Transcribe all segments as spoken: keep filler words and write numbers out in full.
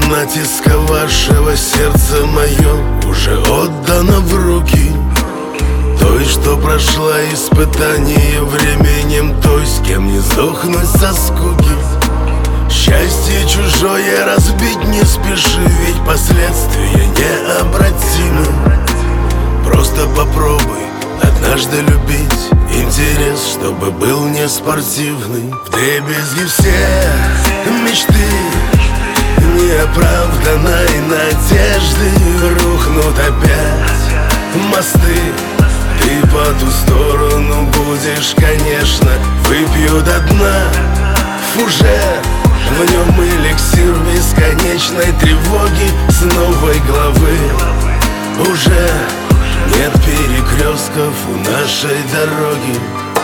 натиска вашего сердца мое уже отдано в руки той, что прошла испытание временем, той, с кем не сдохнуть со скуки. Счастье чужое разбить не спеши, ведь последствия необратимы. Просто попробуй однажды любить, интерес, чтобы был не спортивный. Вдребезги все мечты неоправданной надежды рухнут опять мосты. Ты по ту сторону будешь, конечно, выпью до дна фужер. В нем эликсир бесконечной тревоги с новой главы. Уже нет перекрестков у нашей дороги.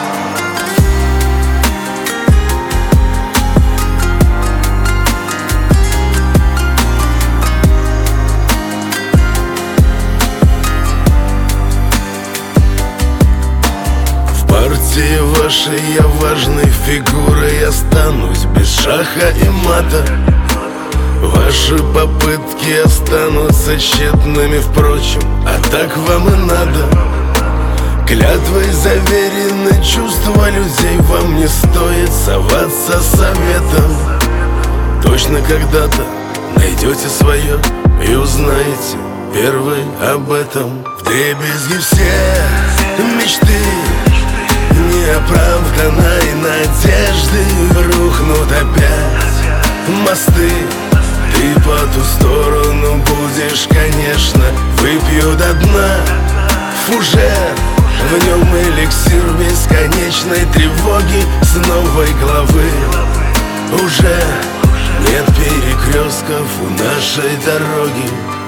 В партии вашей я важной фигурой останусь, без шаха и мата. Ваши попытки останутся тщетными, впрочем, а так вам и надо. Клятвой заверены чувства людей, вам не стоит соваться советом. Точно когда-то найдете свое и узнаете первый об этом. Вдребезги все мечты неоправданной надежды рухнут опять мосты. Ты по ту сторону будешь, конечно, выпью до дна фужер. В нем эликсир бесконечной тревоги с новой главы. Уже нет перекрестков у нашей дороги.